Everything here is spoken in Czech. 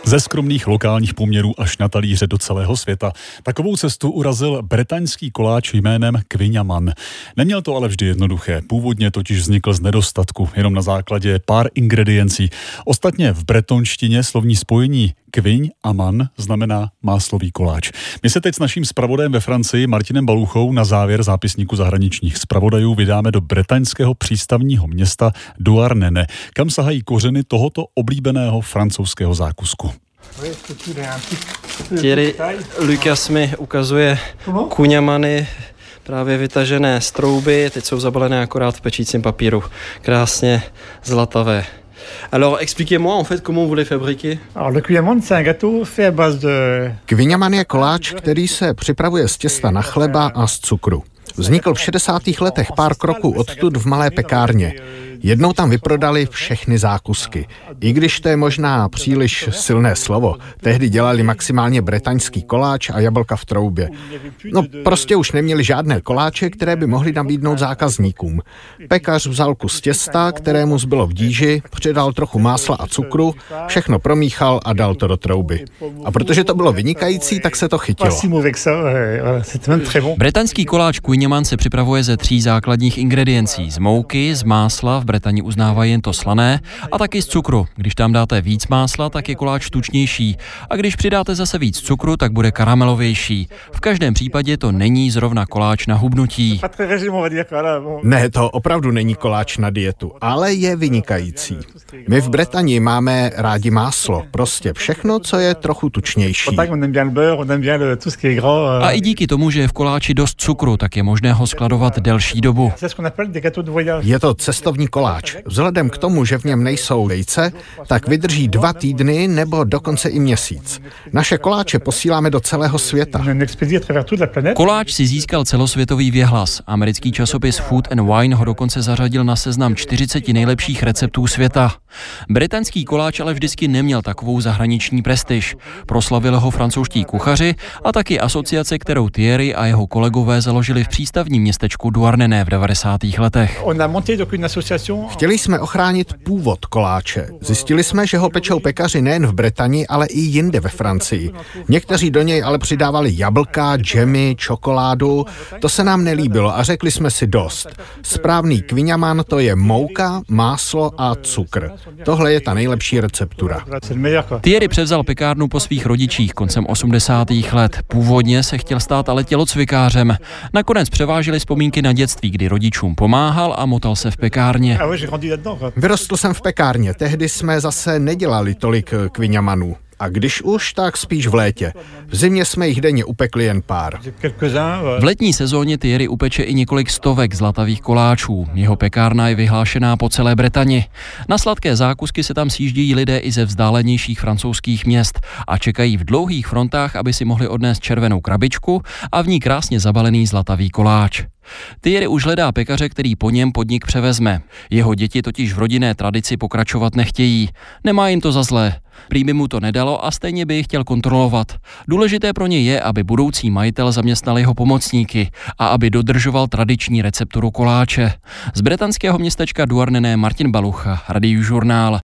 Ze skromných lokálních poměrů až na talíře do celého světa. Takovou cestu urazil bretaňský koláč jménem Quignaman. Neměl to ale vždy jednoduché. Původně totiž vznikl z nedostatku, jenom na základě pár ingrediencí. Ostatně v bretonštině slovní spojení Quign a man znamená máslový koláč. My se teď s naším zpravodajem ve Francii Martinem Baluchou na závěr zápisníku zahraničních zpravodajů vydáme do bretaňského přístavního města Douarnenez, kam sahají kořeny tohoto oblíbeného francouzského zákusku. Thierry, Lukas mi ukazuje kuňamany právě vytažené z trouby, teď jsou zabalené akorát v pečícím papíru. Krásně zlatavé. Alors, expliquez-moi en fait comment vous les fabriquez. Alors, le quignaman, c'est un gâteau fait à base de... Quignaman je koláč, který se připravuje z těsta na chleba a z cukru. Vznikl v 60. letech pár kroků odtud v malé pekárně. Jednou tam vyprodali všechny zákusky. I když to je možná příliš silné slovo, tehdy dělali maximálně bretaňský koláč a jablka v troubě. No prostě už neměli žádné koláče, které by mohli nabídnout zákazníkům. Pekař vzal kus těsta, kterému zbylo v díži, přidal trochu másla a cukru, všechno promíchal a dal to do trouby. A protože to bylo vynikající, tak se to chytilo. Bretaňský koláč Quignaman se připravuje ze 3 základních ingrediencí. Z mouky, z másla, v Bretani uznávají jen to slané, a taky z cukru. Když tam dáte víc másla, tak je koláč tučnější. A když přidáte zase víc cukru, tak bude karamelovější. V každém případě to není zrovna koláč na hubnutí. Ne, to opravdu není koláč na dietu, ale je vynikající. My v Bretani máme rádi máslo, prostě všechno, co je trochu tučnější. A i díky tomu, že je v koláči dost cukru, tak je možné ho skladovat delší dobu. Je to cestovní koláč. Vzhledem k tomu, že v něm nejsou vejce, tak vydrží 2 týdny nebo dokonce i měsíc. Naše koláče posíláme do celého světa. Koláč si získal celosvětový věhlas. Americký časopis Food and Wine ho dokonce zařadil na seznam 40 nejlepších receptů světa. Britanský koláč ale vždycky neměl takovou zahraniční prestiž. Proslavili ho francouzští kuchaři a taky asociace, kterou Thierry a jeho kolegové založili v přístavním městečku Douarnenez v 90. letech. Chtěli jsme ochránit původ koláče. Zjistili jsme, že ho pečou pekaři nejen v Bretani, ale i jinde ve Francii. Někteří do něj ale přidávali jablka, džemy, čokoládu. To se nám nelíbilo a řekli jsme si dost. Správný quignaman to je mouka, máslo a cukr. Tohle je ta nejlepší receptura. Thierry převzal pekárnu po svých rodičích koncem 80. let. Původně se chtěl stát ale tělocvikářem. Nakonec převážily vzpomínky na dětství, kdy rodičům pomáhal a motal se v pekárně. Vyrostl jsem v pekárně, tehdy jsme zase nedělali tolik quignamanů. A když už, tak spíš v létě. V zimě jsme jich denně upekli jen pár. V letní sezóně Thierry upeče i několik stovek zlatavých koláčů. Jeho pekárna je vyhlášená po celé Bretani. Na sladké zákusky se tam sjíždějí lidé i ze vzdálenějších francouzských měst a čekají v dlouhých frontách, aby si mohli odnést červenou krabičku a v ní krásně zabalený zlatavý koláč. Thierry už hledá pekaře, který po něm podnik převezme. Jeho děti totiž v rodinné tradici pokračovat nechtějí. Nemá jim to za zlé. Prý by mu to nedalo a stejně by ji chtěl kontrolovat. Důležité pro něj je, aby budoucí majitel zaměstnal jeho pomocníky a aby dodržoval tradiční recepturu koláče. Z bretanského městečka Douarnenez Martin Balucha, Radio Žurnál.